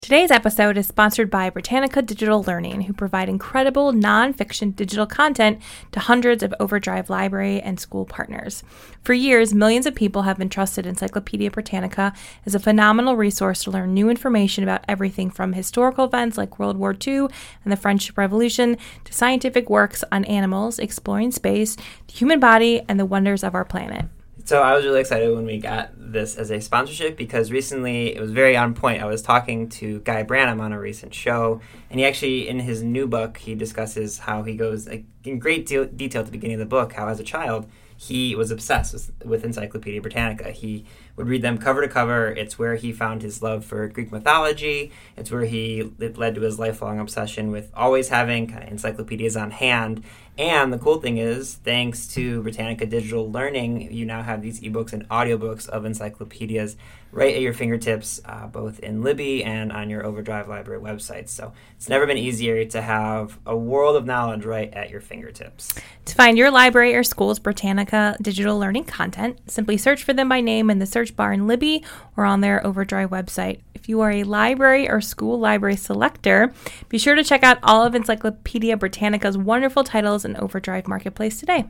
Today's episode is sponsored by Britannica Digital Learning, who provide incredible nonfiction digital content to hundreds of Overdrive library and school partners. For years, millions of people have entrusted Encyclopedia Britannica as a phenomenal resource to learn new information about everything from historical events like World War II and the French Revolution to scientific works on animals, exploring space, the human body, and the wonders of our planet. So I was really excited when we got this as a sponsorship because recently it was very on point. I was talking to Guy Branum on a recent show, and he actually, in his new book, he discusses how he goes in great detail at the beginning of the book, how as a child he was obsessed with Encyclopedia Britannica. He would read them cover to cover. It's where he found his love for Greek mythology. It's where it led to his lifelong obsession with always having kind of encyclopedias on hand. And the cool thing is, thanks to Britannica Digital Learning, you now have these ebooks and audiobooks of encyclopedias right at your fingertips, both in Libby and on your Overdrive Library website. So it's never been easier to have a world of knowledge right at your fingertips. To find your library or school's Britannica Digital Learning content, simply search for them by name in the search bar in Libby or on their Overdrive website. If you are a library or school library selector, be sure to check out all of Encyclopedia Britannica's wonderful titles in Overdrive Marketplace today.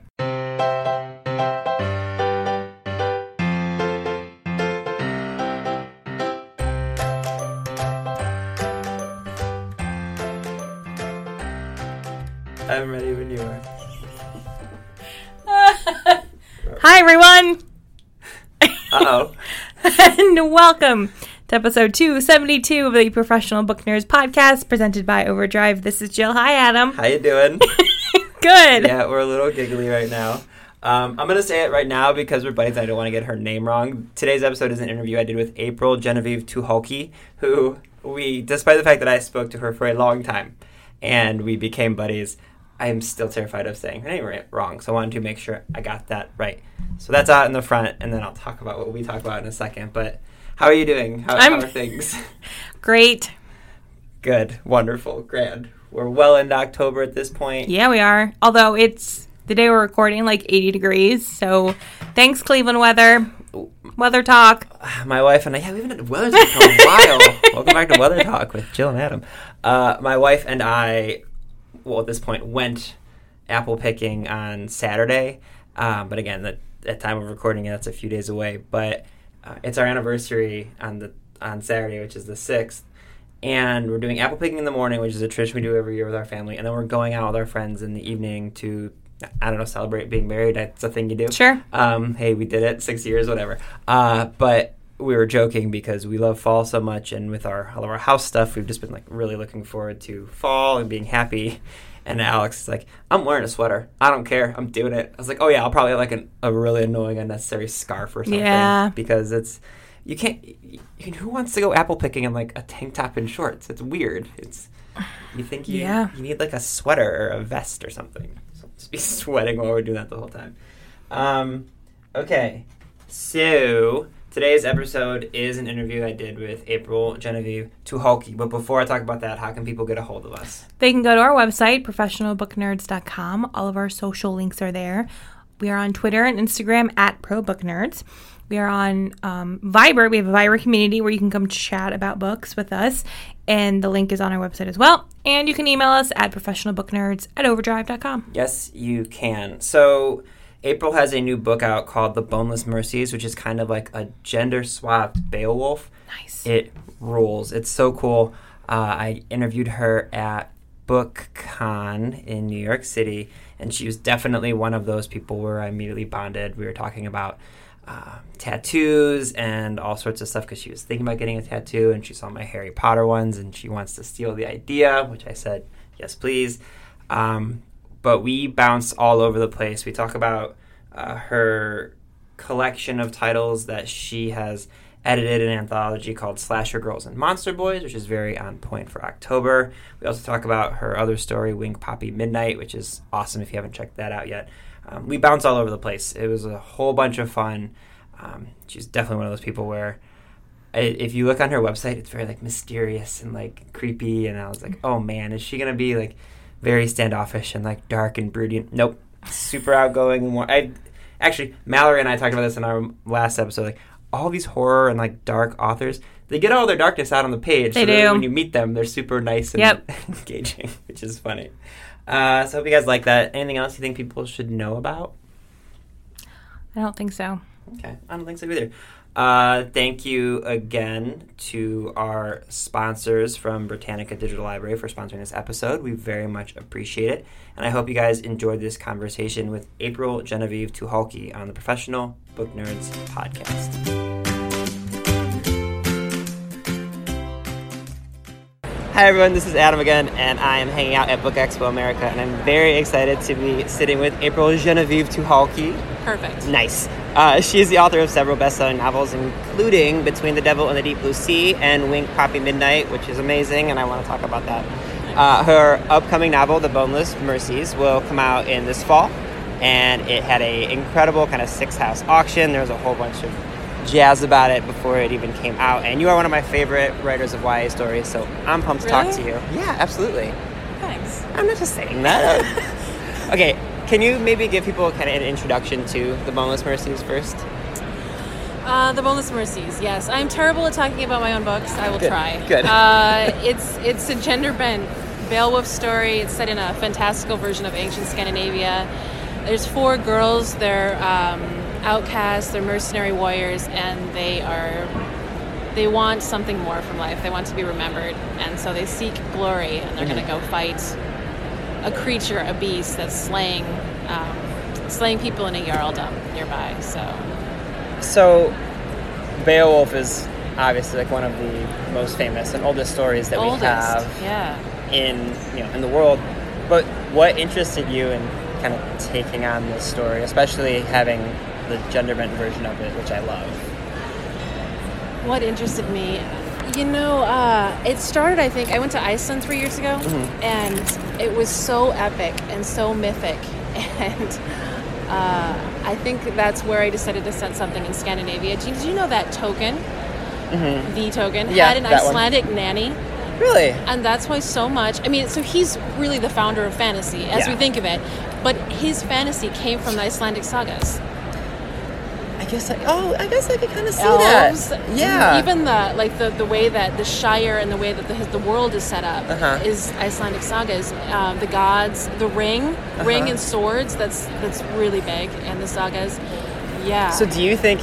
I'm ready when you are. Hi, everyone! Uh-oh. And welcome to episode 272 of the Professional Book Nerds podcast presented by Overdrive. This is Jill. Hi, Adam. How you doing? Good. Yeah, we're a little giggly right now. I'm going to say it right now because we're buddies and I don't want to get her name wrong. Today's episode is an interview I did with April Genevieve Tuholke, who despite the fact that I spoke to her for a long time and we became buddies, I am still terrified of saying her name wrong, so I wanted to make sure I got that right. So that's out in the front, and then I'll talk about what we talk about in a second. But how are you doing? How are things? Great. Good. Wonderful. Grand. We're well into October at this point. Yeah, we are. Although it's the day we're recording, like 80 degrees. So thanks, Cleveland weather. Weather Talk. My wife and I, we haven't had weather talk in a while. Welcome back to Weather Talk with Jill and Adam. My wife and I, at this point, went apple picking on Saturday. But again, at time of recording, that's a few days away. But it's our anniversary on Saturday, which is the 6th. And we're doing apple picking in the morning, which is a tradition we do every year with our family. And then we're going out with our friends in the evening to, celebrate being married. That's a thing you do. Sure. Hey, we did it, 6 years, whatever. But we were joking because we love fall so much. And with all of our house stuff, we've just been really looking forward to fall and being happy. And Alex is like, I'm wearing a sweater. I don't care. I'm doing it. I was like, oh, yeah, I'll probably have a really annoying, unnecessary scarf or something. Yeah. Because you can't, who wants to go apple picking in a tank top and shorts? It's weird. You think you need a sweater or a vest or something. So just be sweating while we're doing that the whole time. Okay. So today's episode is an interview I did with April Genevieve Tuholke. But before I talk about that, how can people get a hold of us? They can go to our website, professionalbooknerds.com. All of our social links are there. We are on Twitter and Instagram at ProBookNerds. We are on Viber. We have a Viber community where you can come chat about books with us. And the link is on our website as well. And you can email us at professionalbooknerds@overdrive.com. Yes, you can. So April has a new book out called The Boneless Mercies, which is kind of like a gender-swapped Beowulf. Nice. It rules. It's so cool. I interviewed her at BookCon in New York City, and she was definitely one of those people where I immediately bonded. We were talking about tattoos and all sorts of stuff because she was thinking about getting a tattoo, and she saw my Harry Potter ones, and she wants to steal the idea, which I said, yes, please. But we bounce all over the place. We talk about her collection of titles that she has edited an anthology called Slasher Girls and Monster Boys, which is very on point for October. We also talk about her other story, Wing Poppy Midnight, which is awesome if you haven't checked that out yet. We bounce all over the place. It was a whole bunch of fun. She's definitely one of those people where if you look on her website, it's very mysterious and creepy. And I was like, oh man, is she going to be very standoffish and dark and broody? Nope. Super outgoing. Actually, Mallory and I talked about this in our last episode. All these horror and dark authors, they get all their darkness out on the page. They so that do. when you meet them, they're super nice and Yep. engaging, which is funny. So I hope you guys like that. Anything else you think people should know about? I don't think so. Okay, I don't think so either. Thank you again to our sponsors from Britannica Digital Library for sponsoring this episode. We very much appreciate it. And I hope you guys enjoyed this conversation with April Genevieve Tucholke on the Professional Book Nerds podcast. Hi everyone, this is Adam again, and I am hanging out at Book Expo America, and I'm very excited to be sitting with April Genevieve Tucholke. Perfect. Nice. She is the author of several best-selling novels, including Between the Devil and the Deep Blue Sea and Wink Poppy Midnight, which is amazing, and I want to talk about that. Her upcoming novel, The Boneless Mercies, will come out in this fall, and it had an incredible kind of six-house auction. There was a whole bunch of jazz about it before it even came out, and you are one of my favorite writers of YA stories, so I'm pumped to talk to you. Yeah, absolutely. Thanks. I'm not just saying that. Okay, can you maybe give people kind of an introduction to The Boneless Mercies first? The Boneless Mercies, yes. I'm terrible at talking about my own books. I will try. Good. It's a gender-bent Beowulf story. It's set in a fantastical version of ancient Scandinavia. There's 4 girls. They're outcasts. They're mercenary warriors, and they want something more from life. They want to be remembered, and so they seek glory, and they're going to go fight a creature, a beast that's slaying people in a jarldom nearby. So Beowulf is obviously like one of the most famous and oldest stories that we have in the world. But what interested you in kind of taking on this story, especially having the gender-bent version of it, which I love? What interested me? It started, I think, I went to Iceland 3 years ago, and it was so epic and so mythic, and I think that's where I decided to set something in Scandinavia. Did you know that Token, the Token, had an Icelandic nanny? Really? And that's why so much, so he's really the founder of fantasy, as we think of it, but his fantasy came from the Icelandic sagas. I guess I could kind of see Elves, that. Yeah. Even the way that the Shire and the way that the world is set up is Icelandic sagas. The gods, the ring and swords. That's really big in the sagas. Yeah. So do you think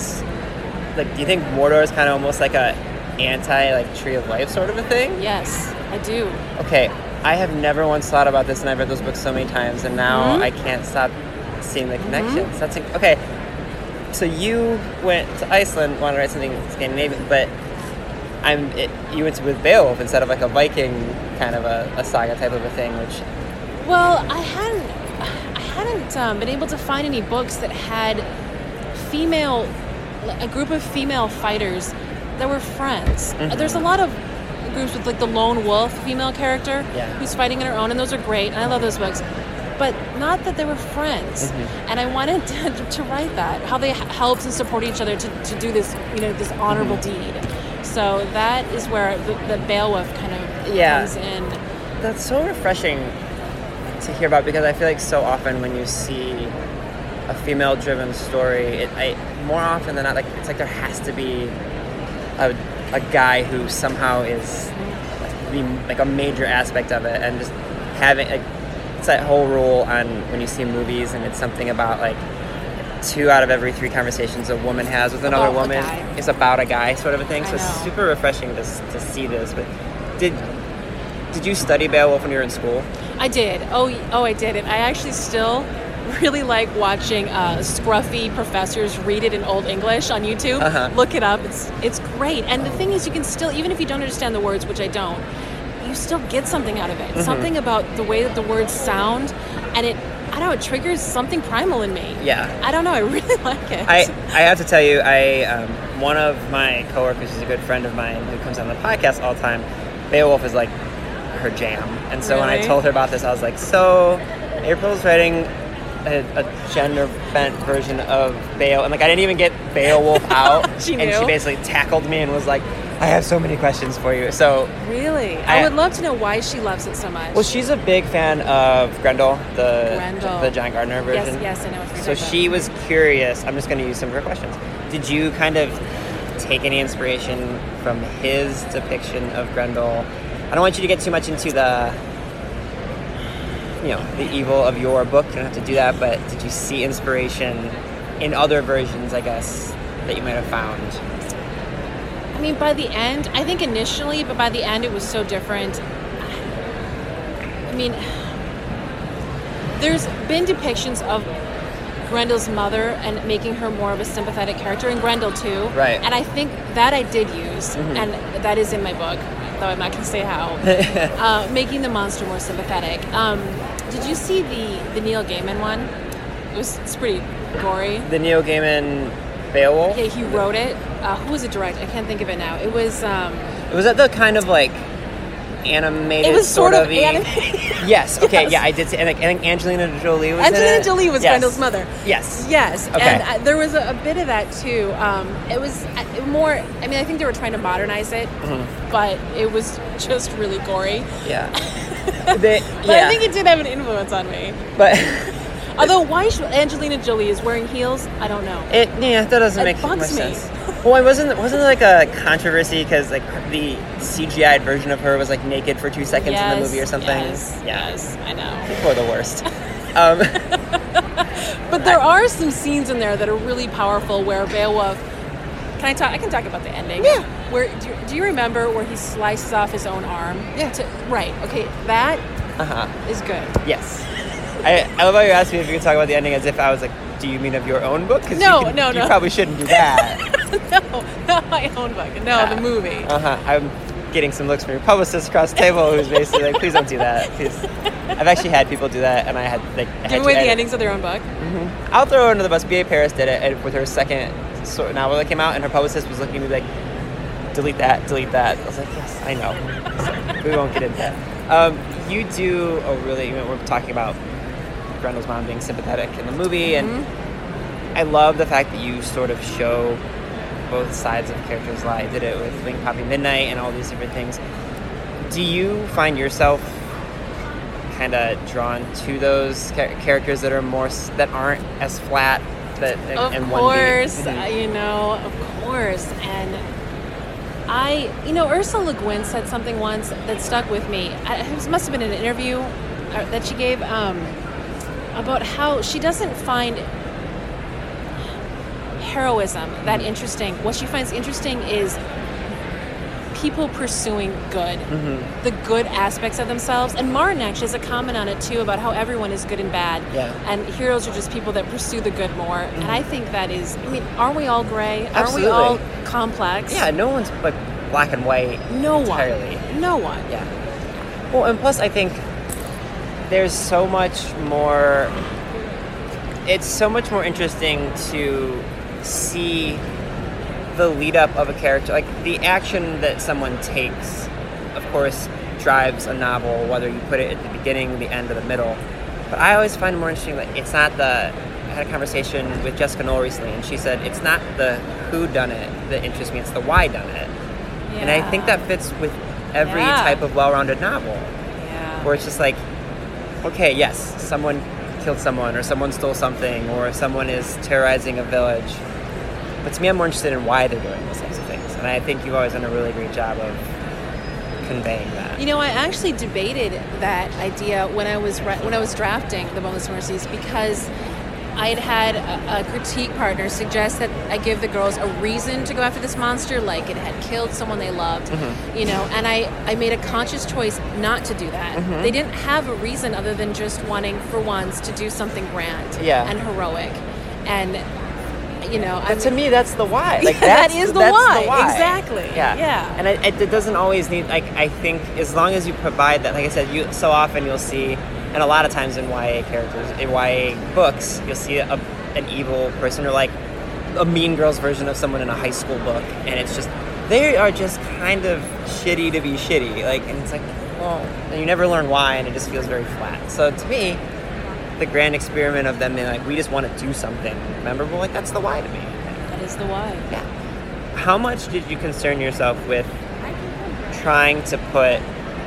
Mordor is kind of almost like a Tree of Life sort of a thing? Yes, I do. Okay, I have never once thought about this, and I've read those books so many times, and now I can't stop seeing the connections. That's okay. So you went to Iceland, wanted to write something Scandinavian, but you went with Beowulf instead of like a Viking kind of a saga type of a thing, which... Well, I hadn't been able to find any books that had a group of female fighters that were friends. There's a lot of groups with like the lone wolf female character who's fighting on her own, and those are great, and I love those books. But not that they were friends. And I wanted to write that, how they helped and support each other to do this, this honorable deed. So that is where the Beowulf kind of comes in. That's so refreshing to hear about, because I feel like so often when you see a female-driven story, more often than not, it's like there has to be a guy who somehow is like a major aspect of it, and just having it's that whole rule on when you see movies and it's something about 2 out of every 3 conversations a woman has with another woman is about a guy sort of a thing. So it's super refreshing to see this. But did you study Beowulf when you were in school? I did. Oh, I did. And I actually still really like watching scruffy professors read it in Old English on YouTube. Look it up. It's great. And the thing is, you can still, even if you don't understand the words, which I don't, you still get something out of it. Something about the way that the words sound, and it triggers something primal in me. Yeah. I don't know, I really like it. I have to tell you, one of my coworkers is a good friend of mine who comes on the podcast all the time. Beowulf is like her jam. And so when I told her about this, I was like, so April's writing a gender-bent version of Beowulf. And I didn't even get Beowulf out. She knew. And she basically tackled me and was like, I have so many questions for you. So really, I would love to know why she loves it so much. Well, she's a big fan of Grendel, the John Gardner version. Yes, I know. So she was curious. I'm just going to use some of her questions. Did you kind of take any inspiration from his depiction of Grendel? I don't want you to get too much into the evil of your book. You don't have to do that, but did you see inspiration in other versions, I guess, that you might have found? I mean, by the end, I think initially, but by the end it was so different. I mean, there's been depictions of Grendel's mother and making her more of a sympathetic character in Grendel too. Right. And I think that I did use, and that is in my book, though I'm not going to say how, making the monster more sympathetic. Did you see the Neil Gaiman one? It's pretty gory. The Neil Gaiman Beowulf? Yeah, he wrote it. Who was it directed? I can't think of it now. It was... Was that the kind of like animated? It was sort of animated. Yes. Okay. Yes. Yeah, I did see. And I think Angelina Jolie was in it. Angelina Jolie was Grendel's mother. Yes. Yes. Okay. And there was a bit of that too. It was more. I mean, I think they were trying to modernize it, but it was just really gory. Yeah. But I think it did have an influence on me. But although why Angelina Jolie is wearing heels, I don't know. That doesn't make much sense. Well, it wasn't like a controversy because like the CGI version of her was like naked for 2 seconds in the movie or something. Yes, I know. People are the worst. But there are some scenes in there that are really powerful where Beowulf. I can talk about the ending. Yeah. Where do you remember where he slices off his own arm? Yeah. Right. Okay. That is good. Yes. I love how you asked me if you could talk about the ending as if I was like, do you mean of your own book? No. You probably shouldn't do that. No, not my own book. No, the movie. I'm getting some looks from your publicist across the table who's basically like, please don't do that. Please. I've actually had people do that, and I had give away the endings of their own book. Mm-hmm. I'll throw her under the bus. B.A. Paris did it with her second novel that came out, and her publicist was looking at me like, delete that. I was like, yes, I know. So we won't get into that. You do we're talking about Grendel's mom being sympathetic in the movie, and I love the fact that you sort of show both sides of characters' lives. I did it with Wing Poppy Midnight and all these different things. Do you find yourself kind of drawn to those characters that aren't as flat? Of course, of course. And Ursula Le Guin said something once that stuck with me. It must have been an interview that she gave about how she doesn't find heroism that interesting. What she finds interesting is people pursuing good, the good aspects of themselves. And Martin actually has a comment on it too about how everyone is good and bad, and heroes are just people that pursue the good more. And I think that is, aren't we all gray? Absolutely. Aren't we all complex? Yeah, no one's like black and white. No entirely. No one. Yeah. Well, and plus I think there's so much more. It's so much more interesting to see the lead up of a character, like the action that someone takes, of course, drives a novel, whether you put it at the beginning, the end, or the middle. But I always find it more interesting that it's not I had a conversation with Jessica Knoll recently, and she said it's not the who done it that interests me, it's the why done it. Yeah. And I think that fits with every type of well-rounded novel. Yeah. Where it's just like, okay, yes, someone killed someone, or someone stole something, or someone is terrorizing a village. But to me, I'm more interested in why they're doing those types of things. And I think you've always done a really great job of conveying that. I actually debated that idea when I was drafting The Boneless Mercies, because I had a critique partner suggest that I give the girls a reason to go after this monster, like it had killed someone they loved, and I made a conscious choice not to do that. They didn't have a reason other than just wanting, for once, to do something grand and heroic. And but to me, that's the why. Like that is the why. Exactly. Yeah. And it doesn't always need. Like I think as long as you provide that, like I said, so often you'll see, and a lot of times in YA characters, in YA books, you'll see an evil person or like a Mean Girls version of someone in a high school book, and it's just they are just kind of shitty to be shitty. Like, and it's like, well, and you never learn why, and it just feels very flat. So to me, the grand experiment of them being like, we just want to do something memorable, like that's the why to me. That is the why. Yeah. How much did you concern yourself with trying to put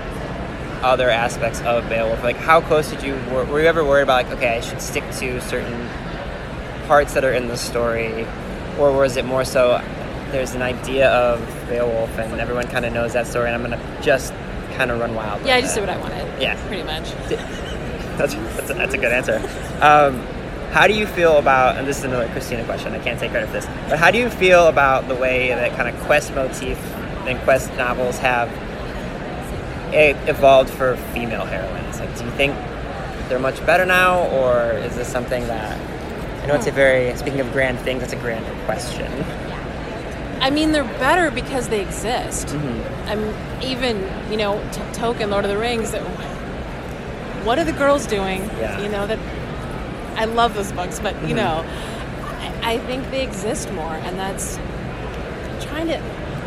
other aspects of Beowulf? Like, how close were you ever worried about, like, okay, I should stick to certain parts that are in the story, or was it more so, there's an idea of Beowulf, and everyone kind of knows that story, and I'm going to just kind of run wild. Yeah, I just did what I wanted. Yeah. Pretty much. That's a good answer. How do you feel about, and this is another Christina question, I can't take credit for this, but how do you feel about the way that kind of quest motif and quest novels have evolved for female heroines? Like, do you think they're much better now, or is this something that, I know it's a very, speaking of grand things, that's a grand question. I mean, they're better because they exist. I'm even, Tolkien, Lord of the Rings, what are the girls doing? Yeah. That I love those books, but I think they exist more, and that's trying to.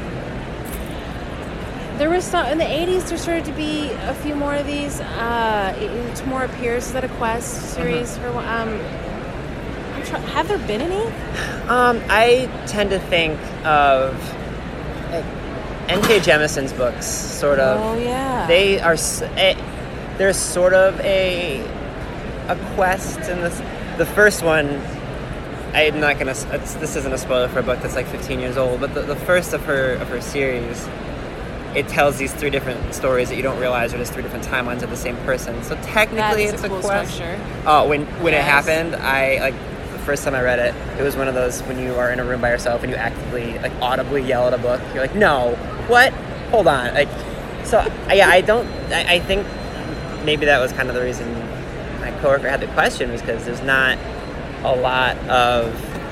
There was some in the 80s. There started to be a few more of these. Tamora Pierce is that a quest series? Have there been any? I tend to think of N.K. Jemison's books, sort of. Oh yeah. They are. There's sort of a quest in this. The first one, I'm not gonna. This isn't a spoiler for a book that's like 15 years old, but the first of her series, it tells these 3 different stories that you don't realize are just 3 different timelines of the same person. So technically, it's a cool quest. structure. Oh, when it happened, I the first time I read it, it was one of those when you are in a room by yourself and you actively audibly yell at a book. You're like, no, what? Hold on, So yeah, I think maybe that was kind of the reason my coworker had the question, was because there's not a lot of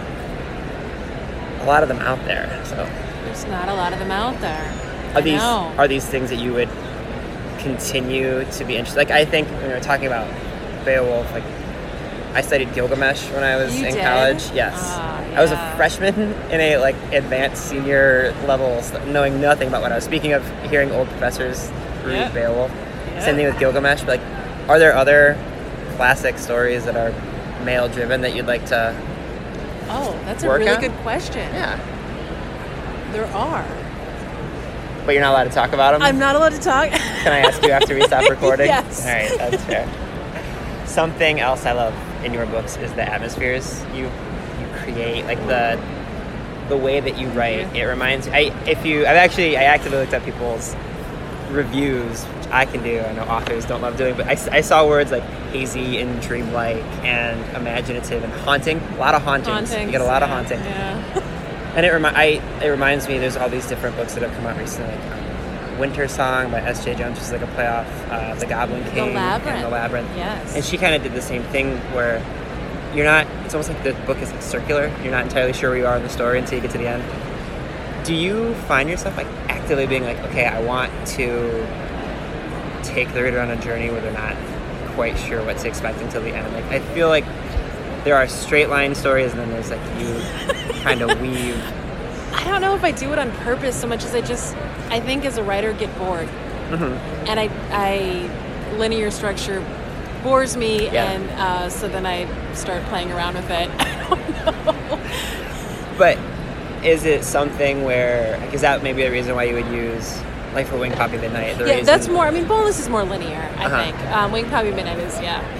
them out there. So There's not a lot of them out there. Are these things that you would continue to be interested? Like, I think when we were talking about Beowulf, I studied Gilgamesh when I was in college. Yes. Yeah. I was a freshman in a advanced senior level, knowing nothing about what I was. Speaking of hearing old professors read Beowulf, same thing with Gilgamesh. But are there other classic stories that are male driven that you'd like to? Oh, that's a work really on? good question. Yeah. There are. But you're not allowed to talk about them? I'm not allowed to talk. Can I ask you after we stop recording? Yes. All right, that's fair. Something else I love in your books is the atmospheres you create, the way that you write. It reminds me. I actively looked at people's reviews, which I can do. I know authors don't love doing, but I saw words like hazy and dreamlike and imaginative and haunting. A lot of hauntings. You get a lot of haunting. Yeah. And it reminds me, there's all these different books that have come out recently, Winter Song by S.J. Jones, which is a play off The Goblin King and The Labyrinth. Yes. And she kind of did the same thing where it's almost like the book is circular. You're not entirely sure where you are in the story until you get to the end. Do you find yourself actively being okay, I want to take the reader on a journey where they're not quite sure what to expect until the end? I feel like there are straight line stories, and then there's you kind of weave. I don't know if I do it on purpose so much as I think as a writer get bored. And I linear structure bores me, and so then I start playing around with it. I don't know. But is it something where, is that maybe a reason why you would use, for Winged Poppy Midnight? That's more, Boneless is more linear, I think. Winged Poppy Midnight is,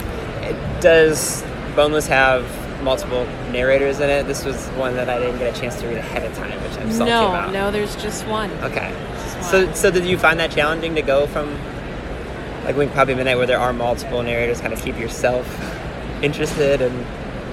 Does Boneless have multiple narrators in it? This was one that I didn't get a chance to read ahead of time, which I'm salty about. No, there's just one. Okay. So did you find that challenging to go from Winged Poppy Midnight, where there are multiple narrators, kind of keep yourself interested? And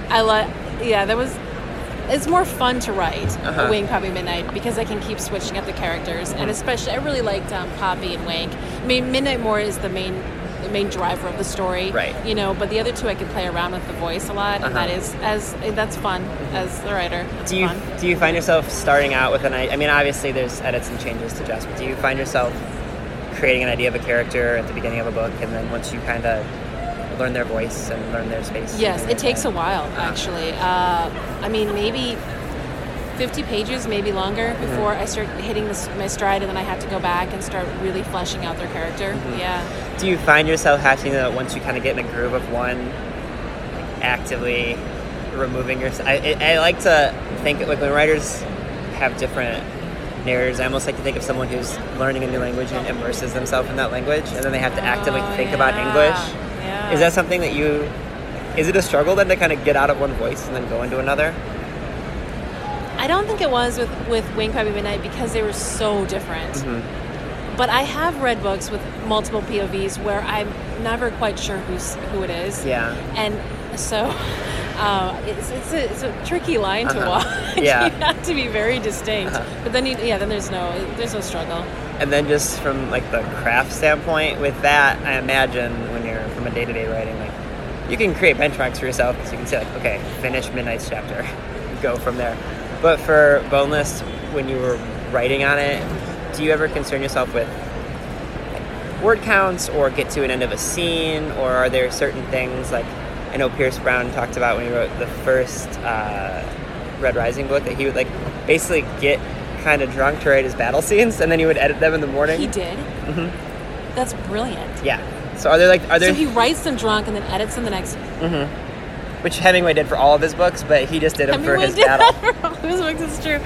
it's more fun to write Winged Poppy Midnight because I can keep switching up the characters, and especially I really liked Poppy and Wink. Midnight more is the main driver of the story, right? But the other two I can play around with the voice a lot, and that's fun as the writer. Do you find yourself starting out with obviously there's edits and changes to adjust, but do you find yourself creating an idea of a character at the beginning of a book, and then once you kind of learn their voice and learn their space? Yes, it takes a while actually. Maybe 50 pages, maybe longer, before I start hitting my stride, and then I have to go back and start really fleshing out their character. Yeah. Do you find yourself having to, once you kind of get in a groove of one, actively removing yourself? I like to think when writers have different narrators, I almost like to think of someone who's learning a new language and immerses themselves in that language, and then they have to actively think about English. Yeah. Is that something that is it a struggle then to kind of get out of one voice and then go into another? I don't think it was with Wing Crappy Midnight because they were so different. Mm-hmm. But I have read books with multiple POVs where I'm never quite sure who it is. Yeah. And so it's a tricky line to walk. Yeah. You have to be very distinct. But then then there's no struggle. And then just from like the craft standpoint with that, I imagine when you're from a day-to-day writing, like you can create benchmarks for yourself because you can say like, okay, finish Midnight's chapter, go from there. But for Boneless, when you were writing on it, do you ever concern yourself with word counts or get to an end of a scene, or are there certain things like I know Pierce Brown talked about when he wrote the first Red Rising book that he would like basically get kind of drunk to write his battle scenes and then he would edit them in the morning? He did? Mm-hmm. That's brilliant. Yeah. So are there So he writes them drunk and then edits them the next. Mm-hmm. Which Hemingway did for all of his books, but he just did them for his battle. For all of his books, it's true.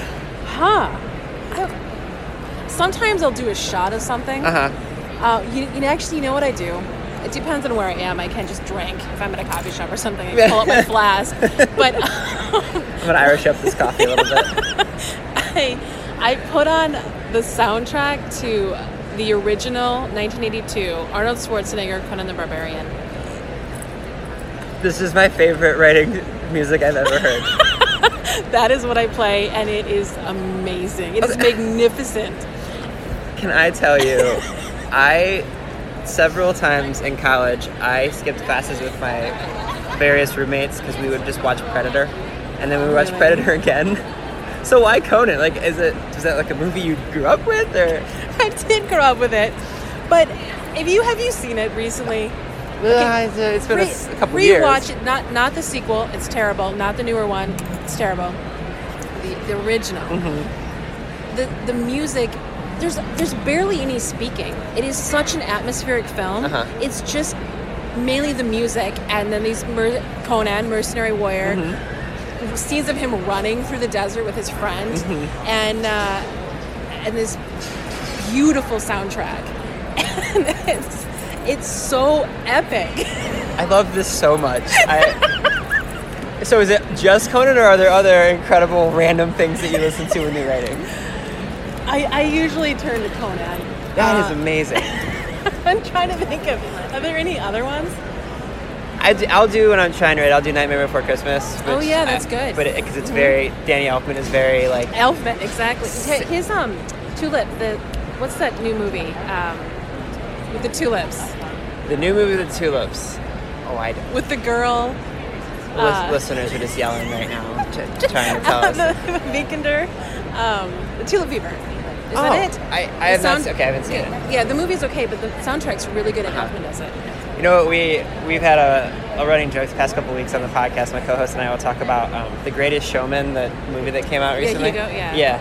Sometimes I'll do a shot of something. You know what I do? It depends on where I am. I can just drink if I'm at a coffee shop or something. I pull up my flask. But I'm gonna Irish up this coffee a little bit. I put on the soundtrack to the original 1982 Arnold Schwarzenegger Conan the Barbarian. This is my favorite writing music I've ever heard. That is what I play, and it is amazing. It is magnificent. Can I tell you, several times in college, I skipped classes with my various roommates because we would just watch Predator, and then we would watch Predator again. So why Conan? Like, is that like a movie you grew up with, or? I did grow up with it, but have you seen it recently? Okay. It's been a couple years. Rewatch it. Not the sequel. It's terrible. Not the newer one. It's terrible. The original. Mm-hmm. The music. There's barely any speaking. It is such an atmospheric film. It's just mainly the music, and then these Conan, mercenary warrior, scenes of him running through the desert with his friend, and this beautiful soundtrack. And it's so epic. I love this so much. So is it just Conan, or are there other incredible random things that you listen to when you're writing? I usually turn to Conan. That is amazing. I'm trying to think are there any other ones? I'll do when I'm trying to write. I'll do Nightmare Before Christmas. Oh yeah, that's good. But because it's very Danny Elfman is very like Elfman, exactly. His Tulip. What's that new movie with the tulips? The new movie with the tulips. Oh, I don't. With the girl. Listeners are just yelling right now, trying to tell us. The Vikander, the Tulip Fever. Is that it? I haven't seen it. Yeah, the movie's okay, but the soundtrack's really good and Elfman does it. You know what, we've had a running joke the past couple of weeks on the podcast. My co-host and I will talk about The Greatest Showman, the movie that came out recently. Yeah, Hugo,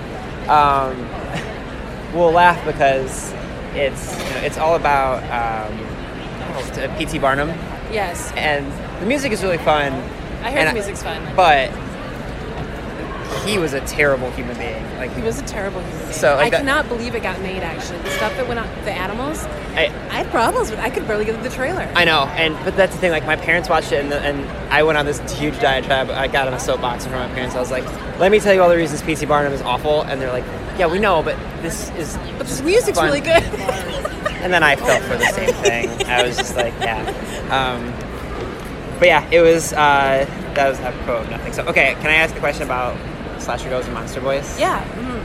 We'll laugh because it's all about P.T. Barnum. Yes. And the music is really fun. I heard the music's fun. But he was a terrible human being. He was a terrible human being. So I cannot believe it got made, actually. The stuff that went on, the animals, I had problems with. I could barely get to the trailer. I know, but that's the thing. Like, my parents watched it, and I went on this huge diatribe. I got on a soapbox in front of my parents. I was like, let me tell you all the reasons P.T. Barnum is awful. And they're like, yeah, we know, but this is But this music's fun. really good. And then I felt for the same thing. I was just like, yeah. But yeah, it was, that was apropos of nothing. So, okay, can I ask a question about Slasher Goes and Monster Boys? Yeah.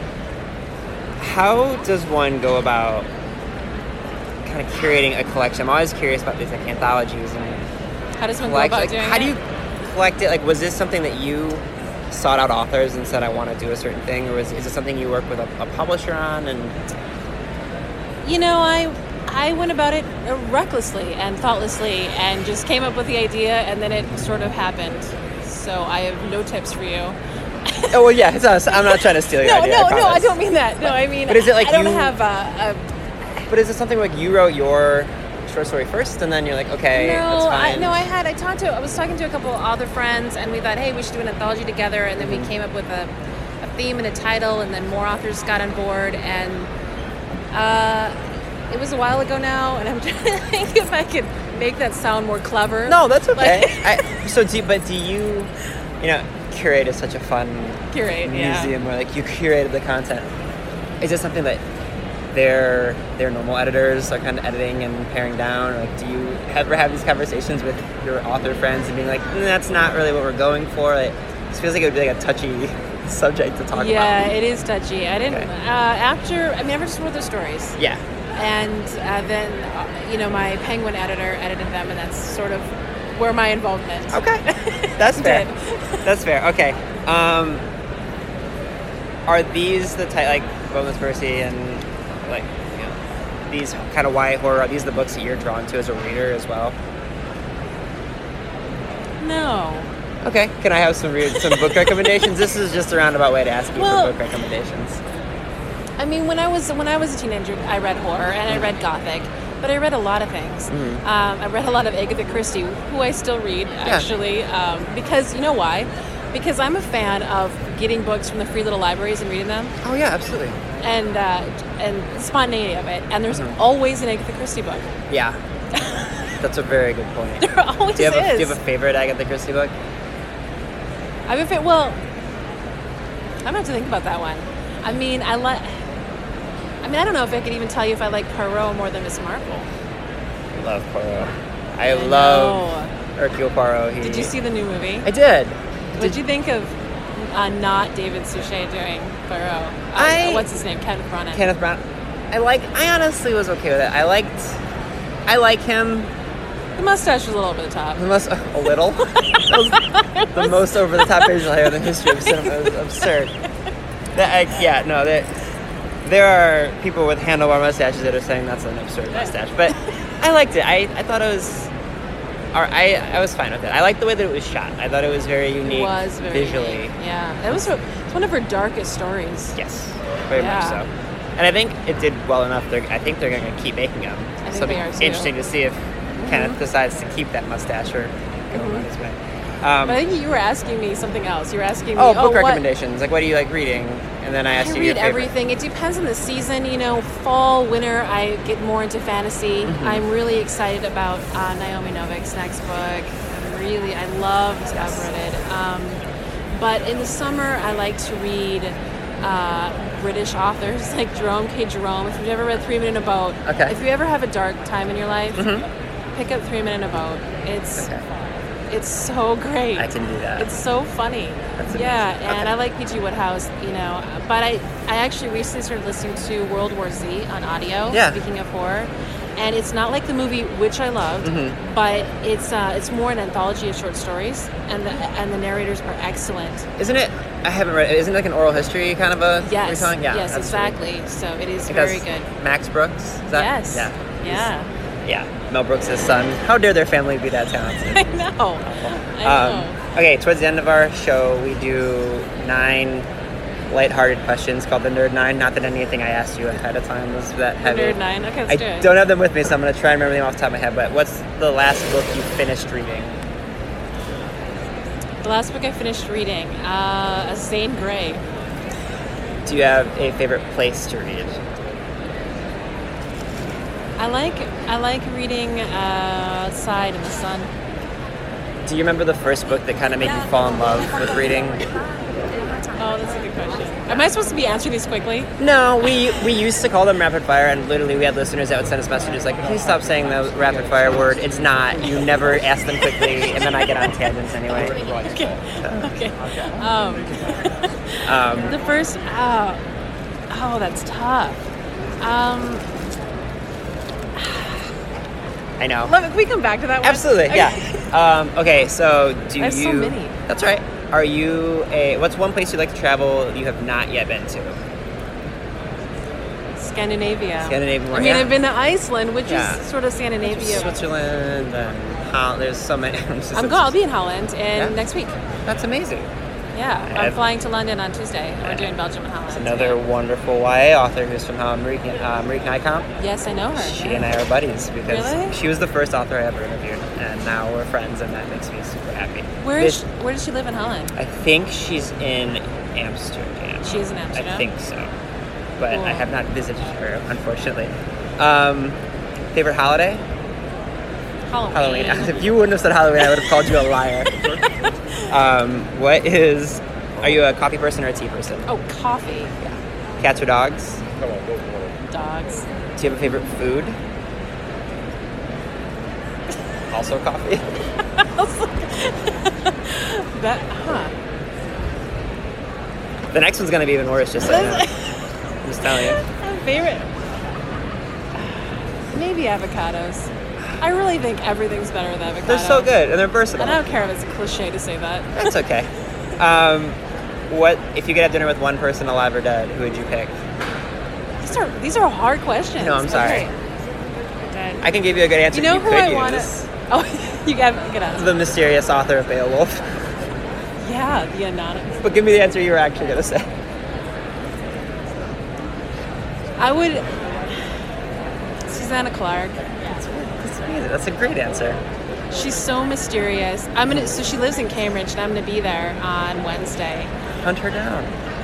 How does one go about kind of curating a collection? I'm always curious about these anthologies and how does one go about doing it? How do you collect it? Like, was this something that you sought out authors and said, I want to do a certain thing, or is it something you work with a publisher on? And I went about it recklessly and thoughtlessly and just came up with the idea, and then it sort of happened. So I have no tips for you. Oh, well, yeah, it's honest. I'm not trying to steal your idea. No, I don't mean that. No, I mean, but is it like I don't have a... But is it something like you wrote your short story first, and then you're like, okay, that's fine? I was talking to a couple of other friends, and we thought, hey, we should do an anthology together, and then we came up with a theme and a title, and then more authors got on board, and it was a while ago now, and I'm trying to think if I could make that sound more clever. No, that's okay. Do you Curate is such a fun Curate, museum where like you curated the content. Is it something that their normal editors are kind of editing and paring down? Or like, do you ever have these conversations with your author friends and being like, that's not really what we're going for? Like, this feels like it would be like a touchy subject to talk about. Yeah, it is touchy. I didn't Okay. I just wrote the stories. Yeah. And then my Penguin editor edited them, and that's sort of where my involvement. Okay, that's fair. did. That's fair. Okay. Are these the type like Boneless Percy and like these kind of YA horror? Are these the books that you're drawn to as a reader as well? No. Okay. Can I have some book recommendations? This is just a roundabout way to ask you Well- for book recommendations. I mean, when I was a teenager, I read horror and I read Gothic, but I read a lot of things. I read a lot of Agatha Christie, who I still read actually, because you know why? Because I'm a fan of getting books from the free little libraries and reading them, Oh yeah, absolutely. and the spontaneity of it. And there's always an Agatha Christie book. Yeah. That's a very good point. There always Do you is. have a favorite Agatha Christie book? I'm gonna have to think about that one. I mean, I don't know if I could even tell you if I like Poirot more than Miss Marple. Love Poirot. I know. love Hercule Poirot. Did you see the new movie? I did. What did you think of not David Suchet doing Poirot? What's his name? Kenneth Branagh. Kenneth Branagh. I honestly was okay with it. I like him. The mustache was a little over the top. A little. That was the most over the top facial hair in the history of cinema. It was absurd. There are people with handlebar mustaches that are saying that's an absurd mustache, but I liked it. I thought it was. I was fine with it. I liked the way that it was shot. I thought it was very unique It was very visually. unique. Yeah, it's one of her darkest stories. Yes, very much Yeah. so. And I think it did well enough. I think they're going to keep making them. I think So it'll they be are, too. interesting to see if Kenneth decides to keep that mustache or go on his way. But I think you were asking me something else. You were asking me, book what- recommendations. Like, what do you like reading? And then I asked I you your read favorite. everything. It depends on the season. Fall, winter, I get more into fantasy. I'm really excited about Naomi Novik's next book. I loved Uprooted. But in the summer, I like to read British authors like Jerome K. Jerome. If you've ever read 3 Men in a Boat, Okay. if you ever have a dark time in your life, pick up 3 Men in a Boat. It's so great. I can do that. It's so funny. That's amazing. Yeah, and Okay. I like P.G. Woodhouse, But I actually recently started listening to World War Z on audio. Yeah. Speaking of horror, and it's not like the movie, which I loved, but it's more an anthology of short stories, and the narrators are excellent. Isn't it? I haven't read it. Isn't it like an oral history kind of a Yes. retelling? Yeah. Yes, absolutely. exactly. So it is It very has good. Max Brooks? Is that? Yes. Yeah. Yeah. Yeah. Mel Brooks' son. How dare their family be that talented? I know. I know. Okay, towards the end of our show, we do 9 lighthearted questions called the Nerd 9. Not that anything I asked you ahead of time was that heavy. Nerd 9. Okay, let's do I it. don't have them with me, so I'm going to try and remember them off the top of my head. But what's the last book you finished reading? The last book I finished reading, Zane Grey. Do you have a favorite place to read? I like reading outside in the sun. Do you remember the first book that kind of made you fall in love with reading? Oh, that's a good question. Am I supposed to be answering these quickly? No, we used to call them rapid fire, and literally we had listeners that would send us messages like, please stop saying the rapid fire word. It's not. You never ask them quickly, and then I get on tangents anyway. Okay. The first. That's tough. I know. Can we come back to that one? Absolutely, Okay. yeah. Okay, so do you... I have so many. That's right. Are you what's one place you'd like to travel you have not yet been to? Scandinavia. Scandinavia, I mean, yeah. I've been to Iceland, which Yeah. is sort of Scandinavia. Switzerland and there's so many. I'll be in Holland Yeah. next week. That's amazing. Yeah, I'm I've- flying to London on Tuesday. We're doing Belgium and Holland. Another wonderful YA author who's from Marie Nykamp. Yes, I know her. She and I are buddies because Really? she was the first author I ever interviewed, and now we're friends, and that makes me super happy. Where does she live in Holland? I think she's in Amsterdam. She's in Amsterdam? I think so, but Cool. I have not visited her, unfortunately. Favorite holiday? Halloween. If you wouldn't have said Halloween, I would have called you a liar. Are you a coffee person or a tea person? Oh, coffee. Cats or dogs? Dogs. Do you have a favorite food? Also coffee? The next one's going to be even worse, just so you know. I'm just telling you. My favorite? Maybe avocados. I really think everything's better with avocados. They're so good, and they're versatile. And I don't care if it's a cliche to say that. That's okay. What if you could have dinner with one person, alive or dead? Who would you pick? These are hard questions. No, I'm sorry. Okay. Dead. I can give you a good answer. You know who I want to? Use. Oh, you got get out. The mysterious author of Beowulf. Yeah, the anonymous. But give me the answer you were actually going to say. I would. Susanna Clarke. That's a great answer. She's so mysterious. So she lives in Cambridge, and I'm gonna be there on Wednesday. Hunt her down.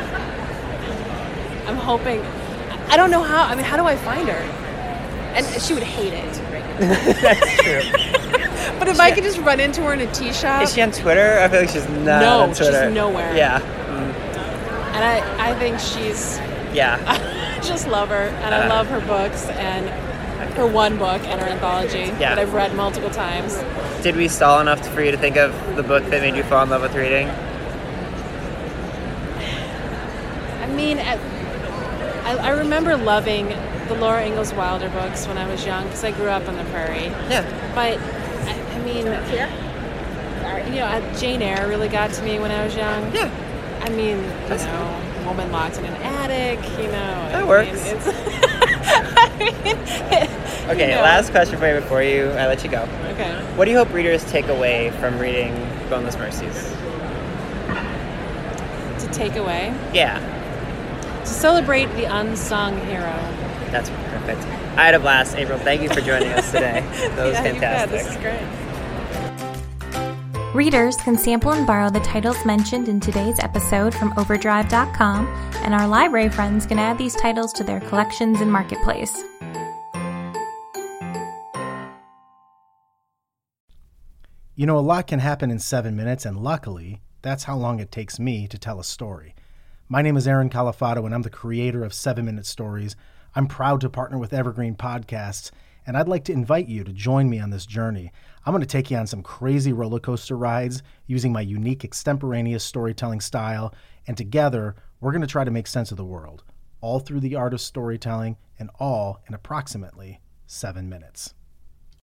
I'm hoping. I don't know how. I mean, how do I find her? And she would hate it. That's true. But if I could just run into her in a tea shop. Is she on Twitter? I feel like she's not on Twitter. She's nowhere. Yeah. And I think she's. Yeah. I just love her, and I love her books and her one book and her anthology that I've read multiple times. Did we stall enough for you to think of the book that made you fall in love with reading? I mean, I remember loving the Laura Ingalls Wilder books when I was young because I grew up on the prairie. Yeah. But, I mean, Jane Eyre really got to me when I was young. Yeah. I mean, woman locked in an attic, That works. Okay, last question for you before I let you go. Okay. What do you hope readers take away from reading Boneless Mercies? To take away? Yeah. To celebrate the unsung hero. That's perfect. I had a blast. April, thank you for joining us today. That was fantastic. This is great. Readers can sample and borrow the titles mentioned in today's episode from Overdrive.com, and our library friends can add these titles to their collections in Marketplace. You know, a lot can happen in 7 minutes, and luckily, that's how long it takes me to tell a story. My name is Aaron Califato, and I'm the creator of 7 Minute Stories. I'm proud to partner with Evergreen Podcasts, and I'd like to invite you to join me on this journey. I'm going to take you on some crazy roller coaster rides using my unique extemporaneous storytelling style, and together, we're going to try to make sense of the world, all through the art of storytelling, and all in approximately 7 minutes.